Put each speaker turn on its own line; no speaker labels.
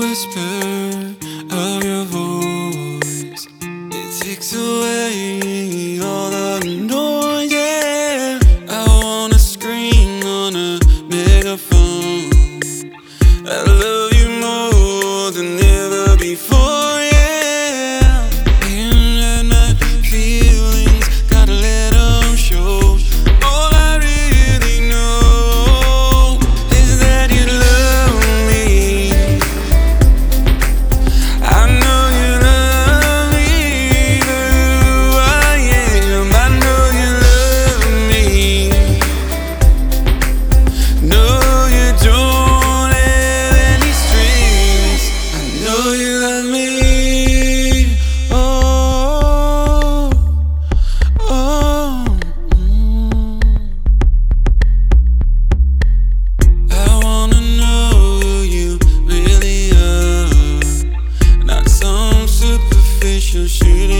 whisper of your voice, it takes away all the noise, yeah. I wanna scream on a megaphone, I love you more than ever before, yeah. And my feelings, gotta let them show. All I really know is that you love me. I know you love me for who I am. I know you love me. No, you don't have any strings. I know you love me. Oh, oh. I wanna know who you really are, not some superficial shooting